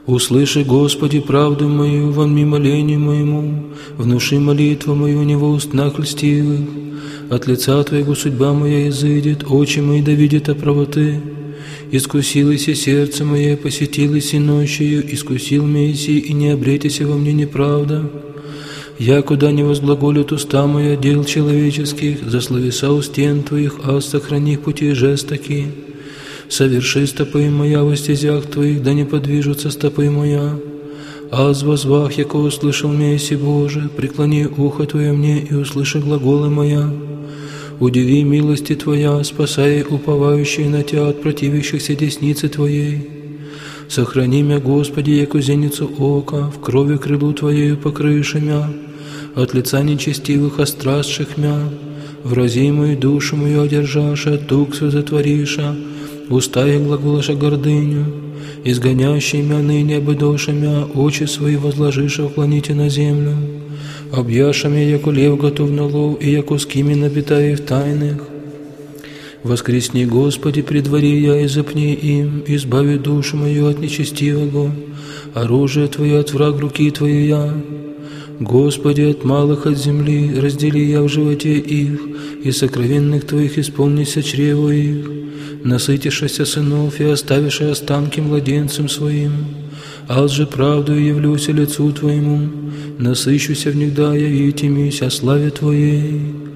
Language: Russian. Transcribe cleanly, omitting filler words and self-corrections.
Услыши, Господи, правду мою, вонми молению моему, внуши молитву мою не во устнах льстивых. От лица Твоего судьба моя изыдет, очи мои да видят о правоты. Искусилось и сердце мое, посетилось и ночью, искусил Мессии, и не обретися во мне неправда. Я куда не возглаголят уста моя дел человеческих, за словеса у стен Твоих, а сохрани пути жестоки. Соверши стопы моя во стезях Твоих, да не подвижутся стопы моя. Аз возвах, яко услышал Месси Боже, преклони ухо Твое мне и услыши глаголы моя. Удиви милости Твоя, спасай уповающие на Тя от противящихся десницы Твоей. Сохрани мя, Господи, яко зеницу ока, в крови крылу Твоею покрыши мя, от лица нечестивых острастших мя, врази мою душу мою одержаша, туксу затвориша, уста их глаголаша гордыню, изгонящий мя ныне обыдоша мя, очи свои возложиша уклоните на землю. Объяша мя, яко лев готов на лов, и яко скими набитая в тайных. Воскресни, Господи, при дворе я, и запни им, избави душу мою от нечестивого, оружие Твое от враг руки Твоей я. Господи, от малых от земли раздели я в животе их, и сокровенных Твоих исполнися чрево их. Насытишься сынов и оставишь останки младенцам своим. Аз же правдою явлюся лицу Твоему, насыщуся внегда явитимись о славе Твоей.